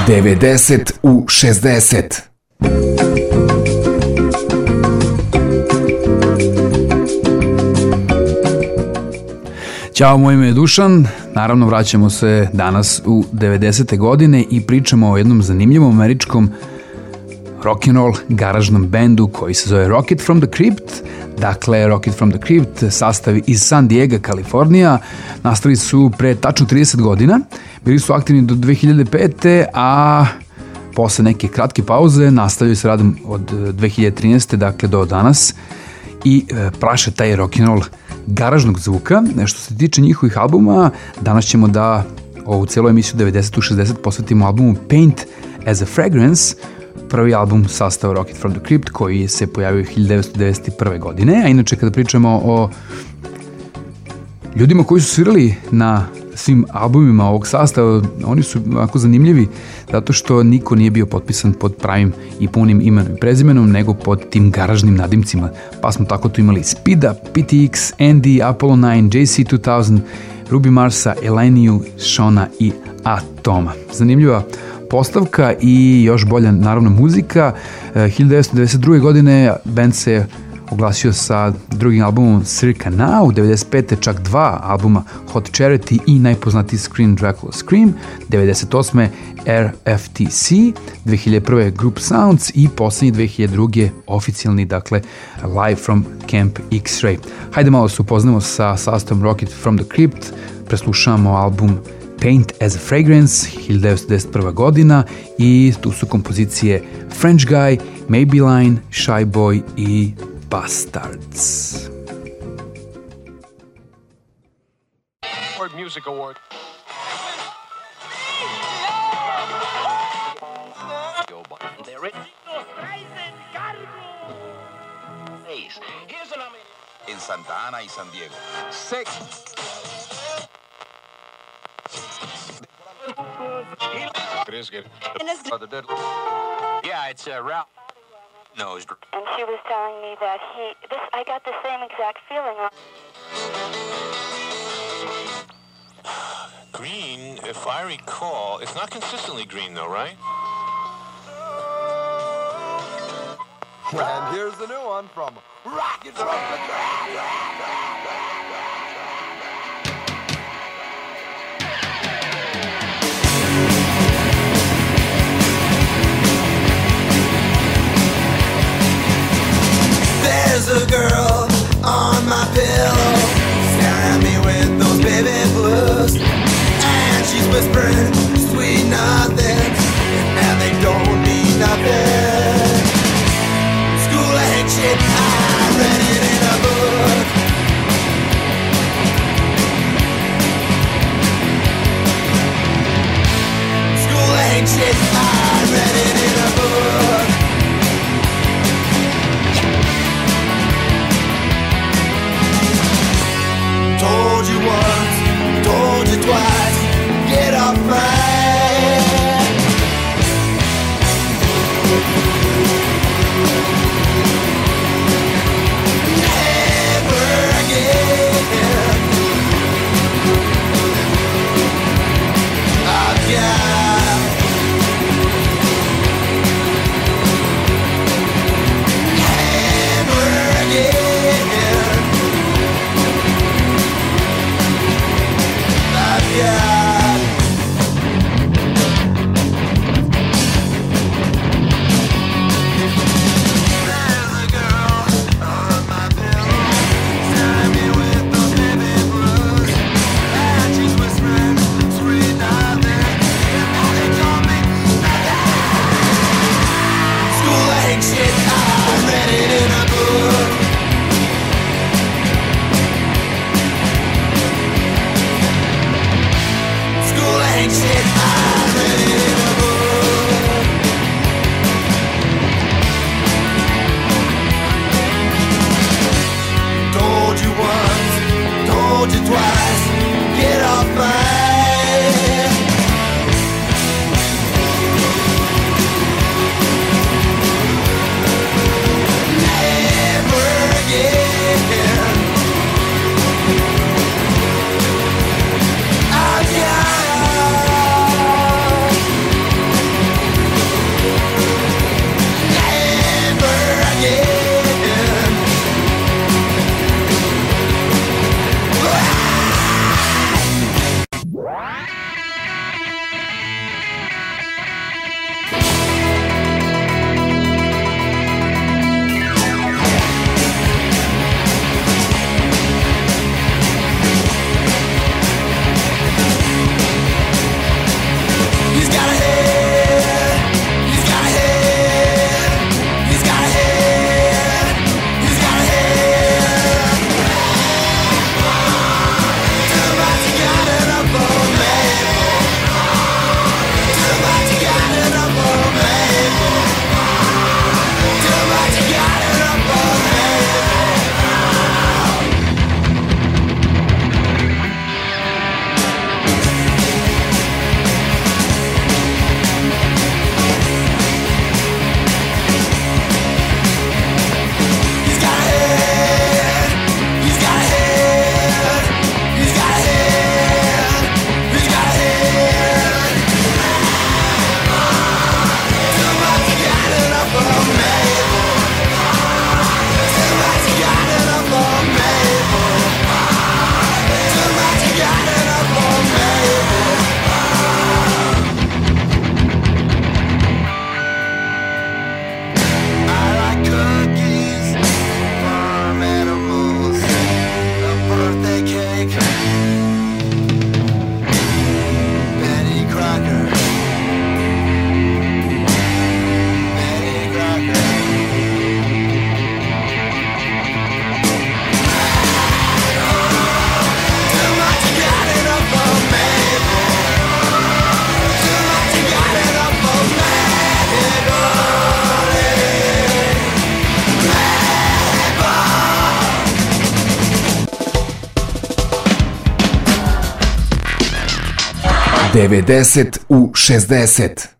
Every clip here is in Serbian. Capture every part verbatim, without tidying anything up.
devedeset u šezdeset. Ćao, moje ime je Dušan. Naravno, vraćamo se danas u devedesete godine i pričamo o jednom zanimljivom američkom rock'n'roll garažnom bendu koji se zove Rocket from the Crypt. Dakle, Rocket from the Crypt, sastav iz San Diego, Kalifornija. Nastali su pre tačno trideset godina. Bili su aktivni do dve hiljade pete. a posle neke kratke pauze nastavljaju se radom od dve hiljade trinaeste. dakle do danas i praše taj rock'n'roll garažnog zvuka. Što se tiče njihovih albuma, danas ćemo da ovu celu emisiju devedeset u šezdeset posvetimo albumu Paint as a Fragrance, prvi album sastava Rocket from the Crypt koji se pojavio hiljadu devetsto devedeset prve. godine. A inače, kada pričamo o ljudima koji su svirali na svim albumima ovog sastava, oni su jako zanimljivi zato što niko nije bio potpisan pod pravim i punim imenom i prezimenom, nego pod tim garažnim nadimcima. Pa smo tako tu imali Spida, P T X, Andy, Apollo nine, J C two thousand, Ruby Marsa, Eleniju, Shona i Atoma. Zanimljiva postavka i još bolja, naravno, muzika. hiljadu devetsto devedeset druge. godine band se oglasio sa drugim albumom Circa Now, devedeset pete čak dva albuma, Hot Charity i najpoznatiji Scream Dracula Scream, devedeset osme R F T C, dve hiljade prve Group Sounds i poslednji dve hiljade druge oficijalni, dakle, Live from Camp X-Ray. Hajde malo se upoznamo sa sastavom Rocket from the Crypt, preslušamo album Paint as a Fragrance, hiljadu devetsto devedeset prva. godina, i tu su kompozicije French Guy, Maybelline, Shy Boy i Bastards. World Music Award. En Santa Ana y San Diego. Six. Yeah, it's a uh, Ralph. No, it's... And she was telling me that he, this, I got the same exact feeling. Green, if I recall, it's not consistently green though, right? And here's the new one from Rocket from the There's a girl on my pillow, staring at me with those baby blues, and she's whispering sweet nothing, and they don't mean nothing. School of hate shit, I read it in a book. School of hate shit, I read it in a book. Told you once, told you twice, get off my never again. I've got never again. Yeah. There's a girl on my pillow, staring at me with those baby blues, and she's whispering sweet nothing, and now they told me nothing. School of hate shit, I read it in a book. Ain't shit, I read it in a book. Told you once, told you twice, get off my never again. I've got devedeset u šezdeset.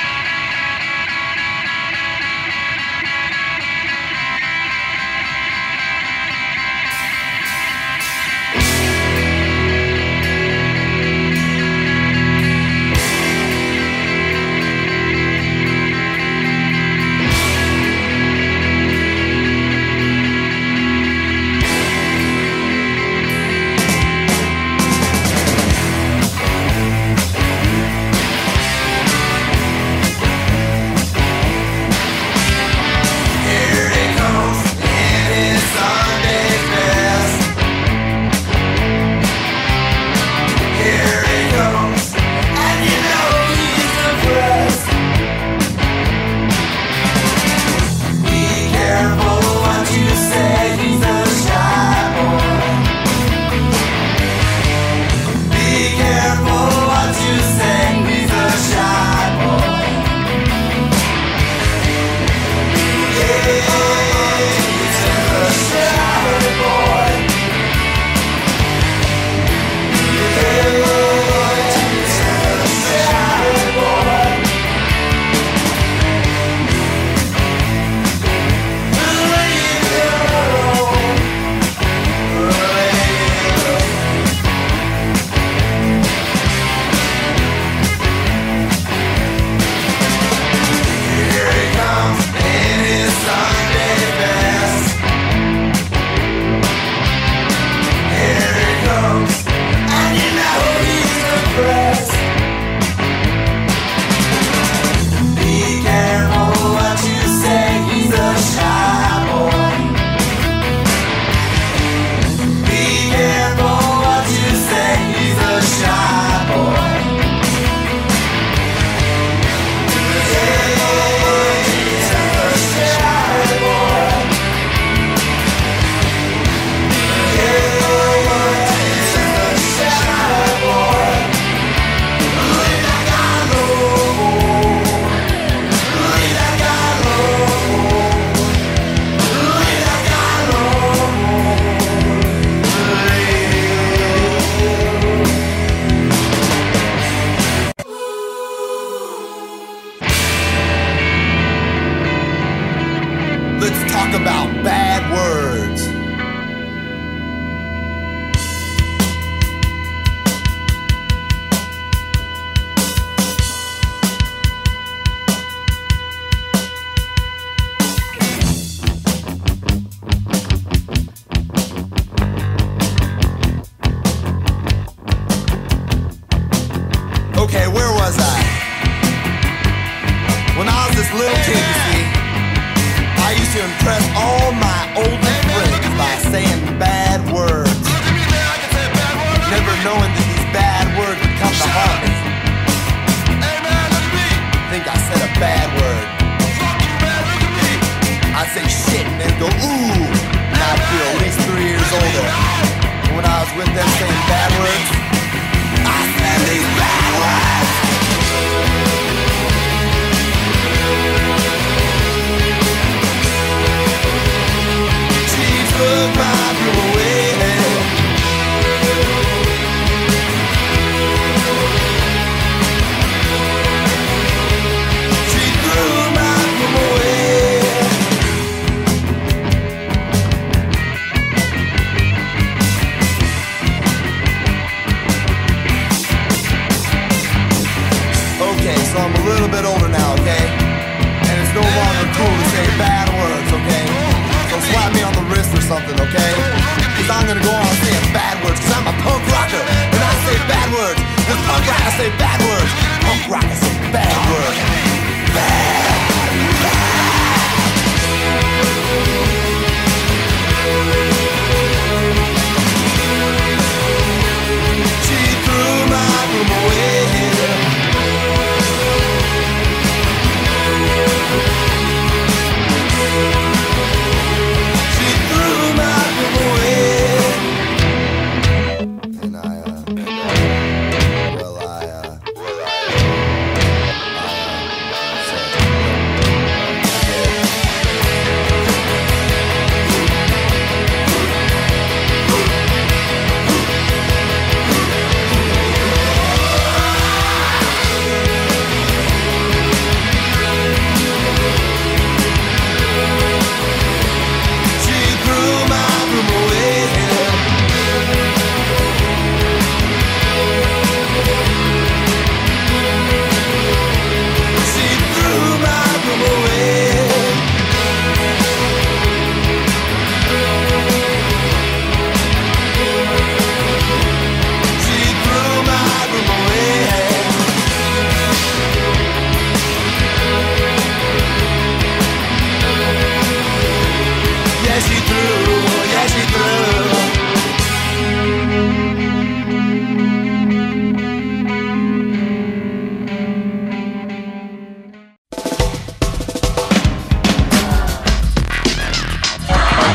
Okay, where was I? When I was this little kid, you see, I used to impress all my older friends by saying bad words. Never knowing that these bad words would come to haunt me. I think I said a bad word. I'd say shit and they'd go, ooh, and I'd feel at least three years older. And when I was with them saying bad words, I said these bad words. She took my broom away. She threw my broom away. Okay, so I'm a little bit older now, okay? And it's no longer cool to say bad words, okay? So slap me on the wrist or something, okay? Cause I'm gonna go on saying bad words, cause I'm a punk rocker. And I say bad words. With punk rock, I say bad words. Punk rock, I say bad words. Bad, bad. She threw my room away. She threw my room away. And I, uh, well, I, uh, well, I, uh,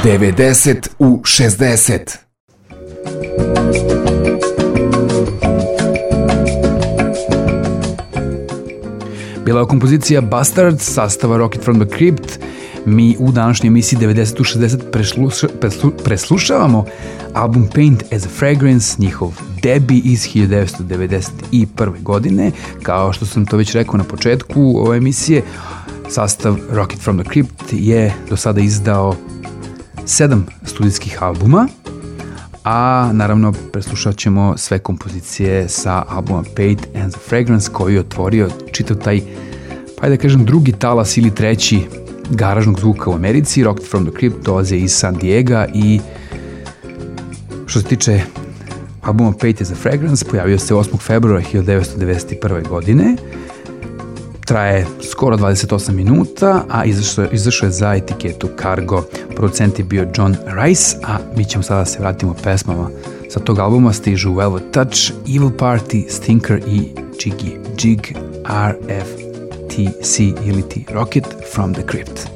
devedeset u šezdeset. Bila je kompozicija Bastards sastava Rocket from the Crypt. Mi u današnjoj emisiji devedeset u šezdeset presluša, preslu, preslušavamo album Paint as a Fragrance, njihov debi iz hiljadu devetsto devedeset prve. godine. Kao što sam to već rekao na početku ove emisije, sastav Rocket from the Crypt je do sada izdao sedam studijskih albuma, a naravno preslušat ćemo sve kompozicije sa albuma Paint as a Fragrance koji je otvorio čitav taj, pa da kažem, drugi talas ili treći garažnog zvuka u Americi. Rocket from the Crypt dolaze iz San Diego i što se tiče albuma Paint as a Fragrance pojavio se osmog februara hiljadu devetsto devedeset prve. godine. Traje skoro dvadeset osam minuta, a izašao, izašao je za etiketu Cargo. Producent je bio John Rice, a mi ćemo sada se vratimo pesmama. Sa tog albuma stižu Velvet Touch, Evil Party, Stinker i Jiggy Jig R F T C ili ti Rocket from the Crypt.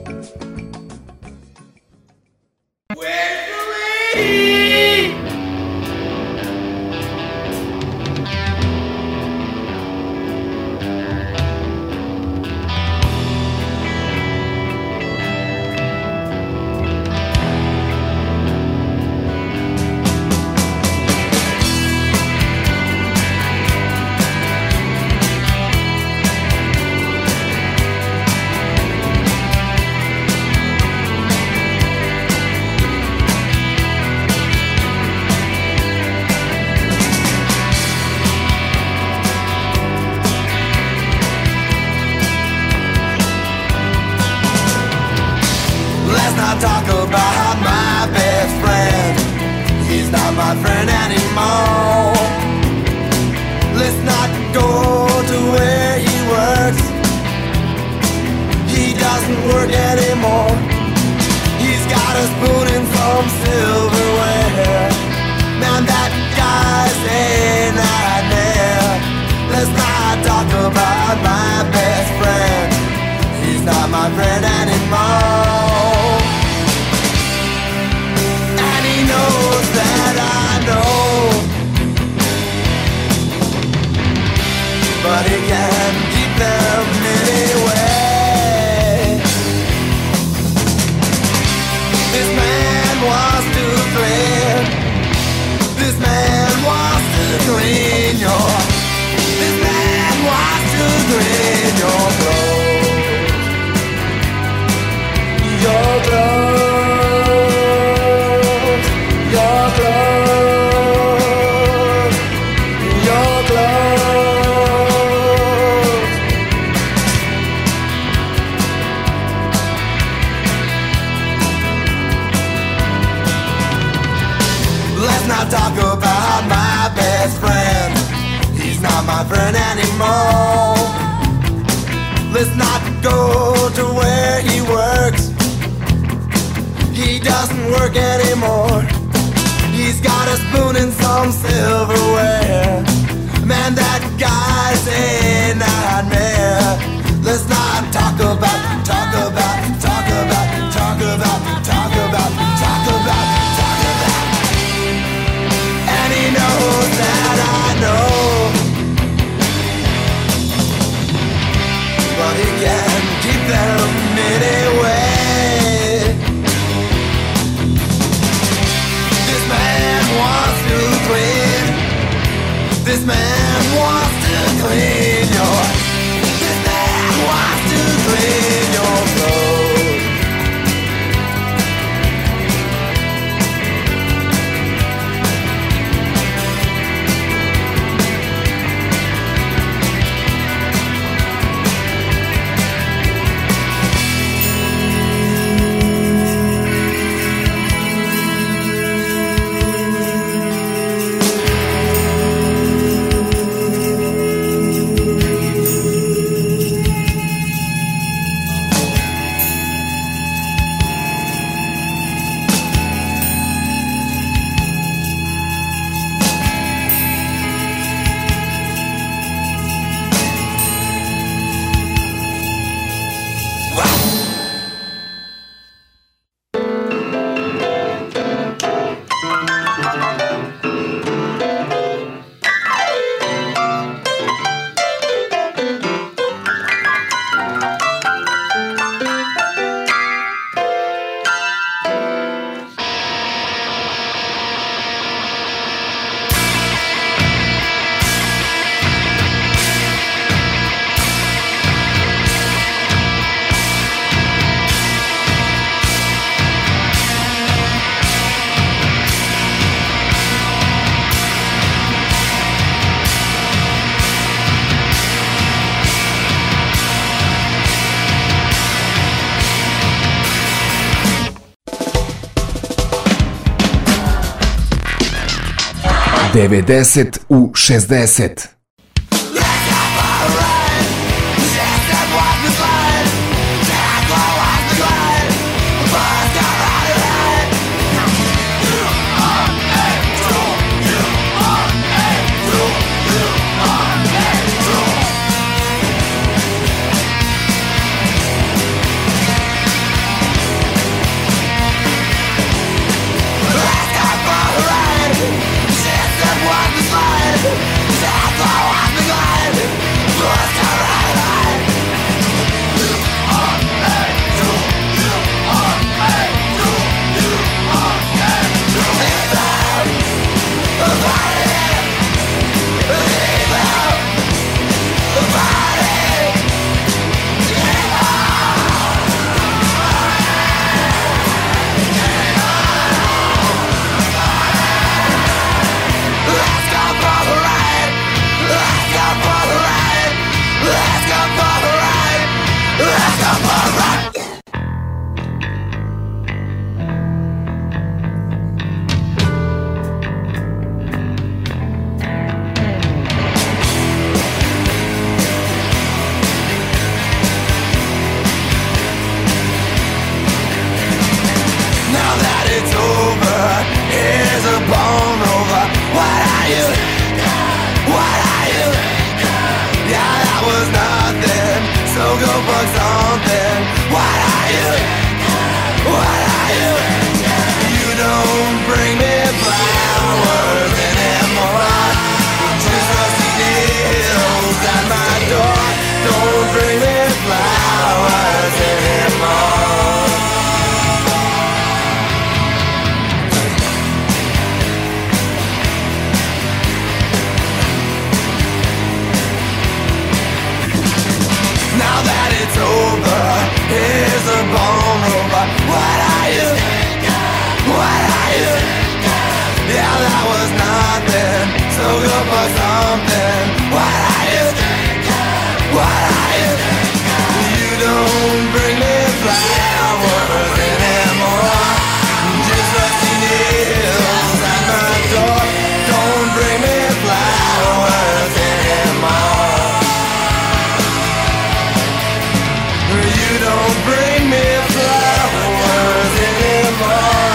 devedeset u šezdeset.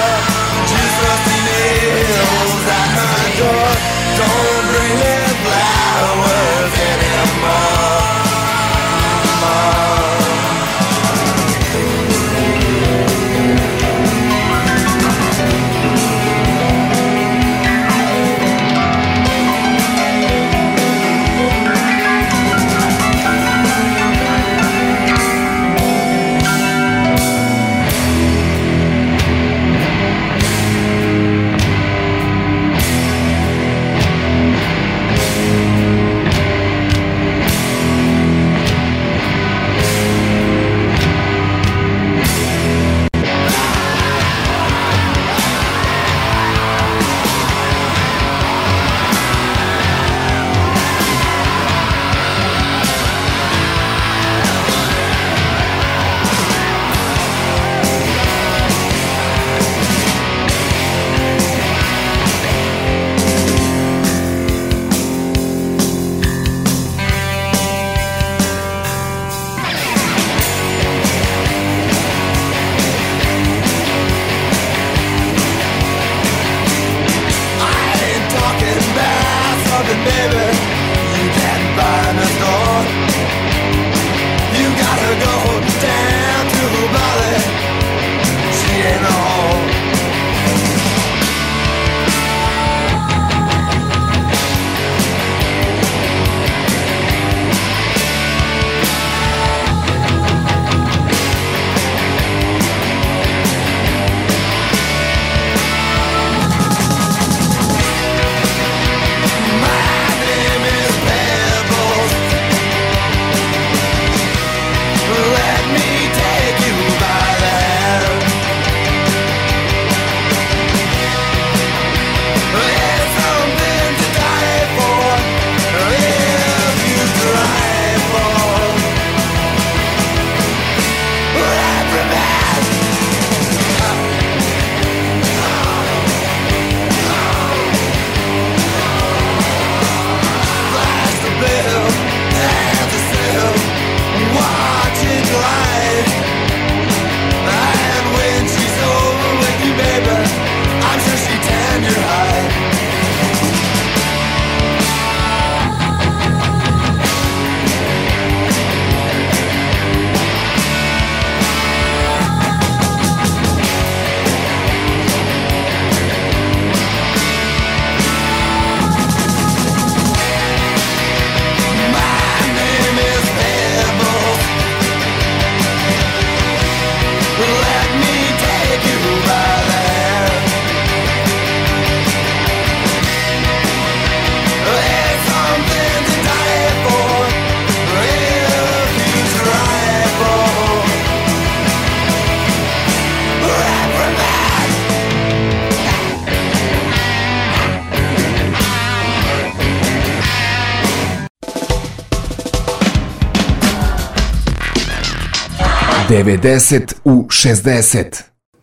Don't bring me flowers. devedeset u šezdeset.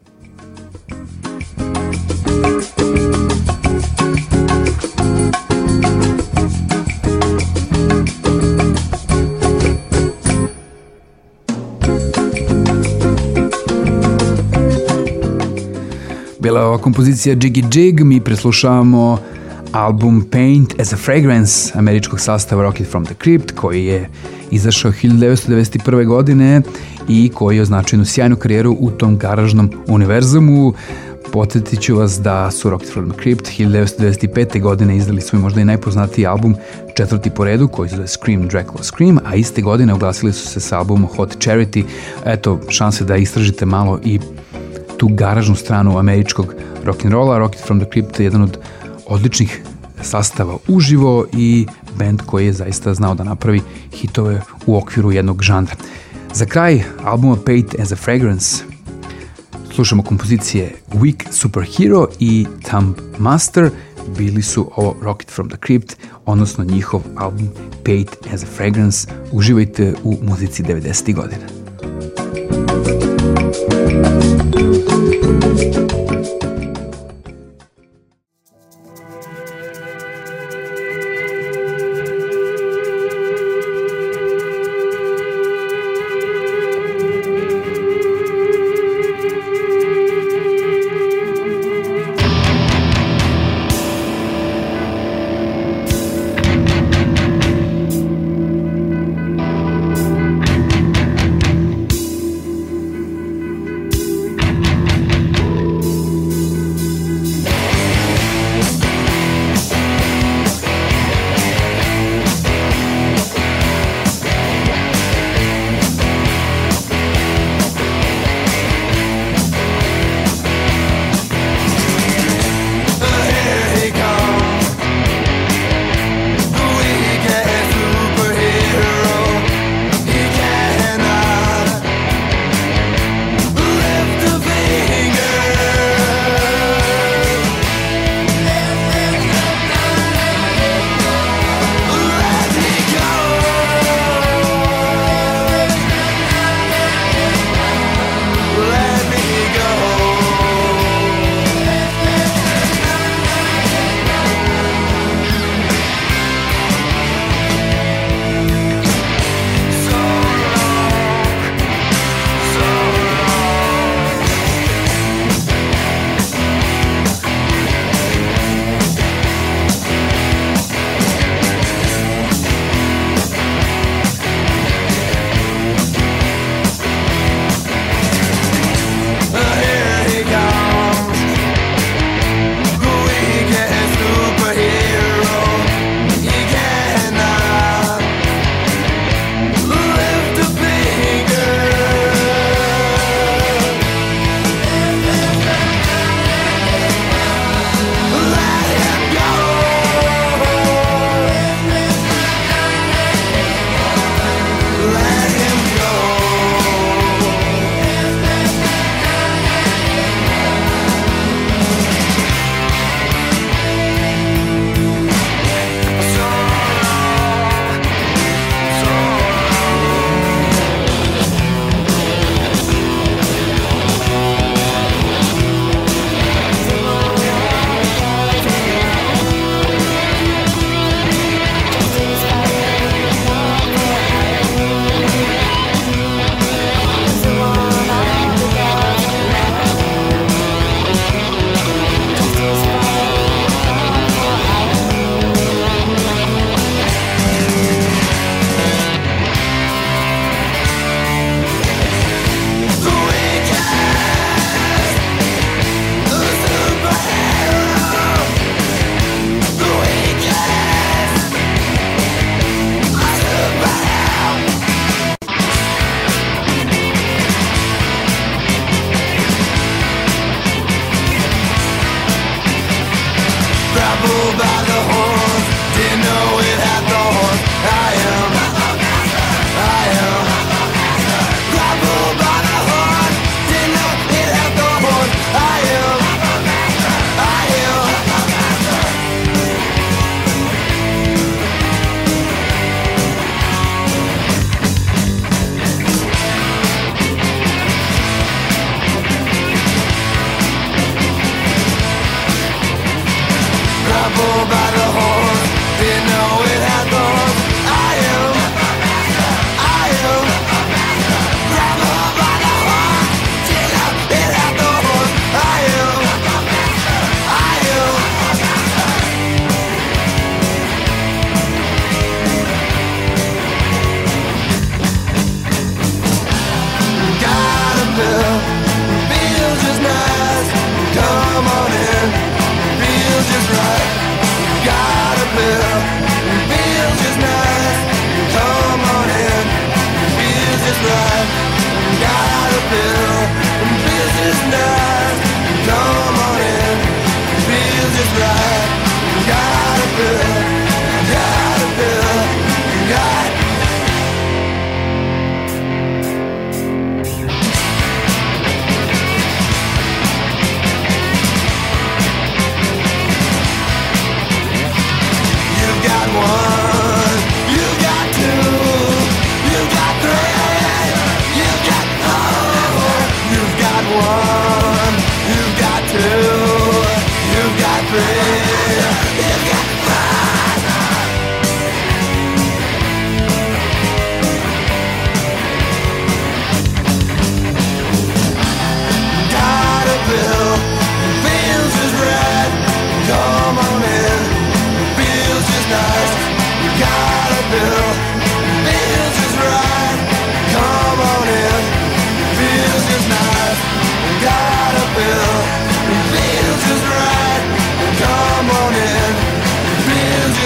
Bila je ova kompozicija Jiggy Jig, mi preslušavamo album Paint as a Fragrance američkog sastava Rocket from the Crypt, koji je izašao hiljadu devetsto devedeset prve. godine i koji je označio jednu sjajnu karijeru u tom garažnom univerzumu. Podsjetit ću vas da su Rocket from the Crypt hiljadu devetsto devedeset pete. godine izdali svoj možda i najpoznatiji album, četvrti po redu, koji se zove Scream Dracula Scream, a iste godine oglasili su se sa albumom Hot Charity. Eto, šanse da istražite malo i tu garažnu stranu američkog rock'n'rolla. Rocket from the Crypt je jedan od odličnih sastava uživo i band koji je zaista znao da napravi hitove u okviru jednog žanra. Za kraj albuma Paint as a Fragrance slušamo kompozicije Weak Superhero i Thumb Master. Bili su ovo Rocket from the Crypt, odnosno njihov album Paint as a Fragrance. Uživajte u muzici devedesetih godina.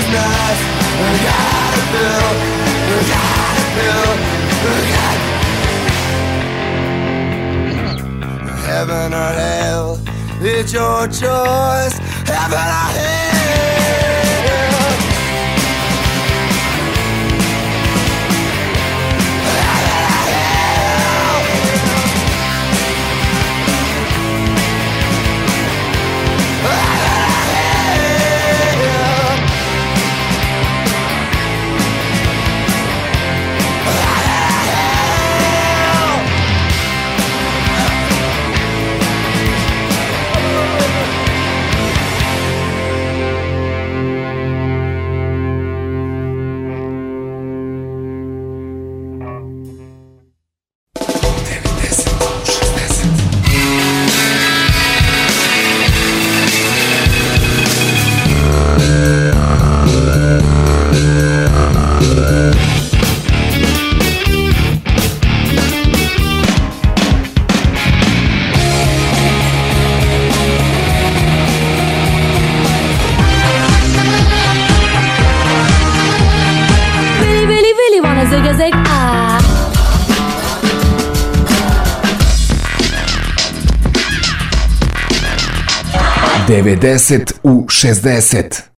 nice. Got a pill, got a pill, got heaven or hell, it's your choice. Heaven or hell. devedeset u šezdeset.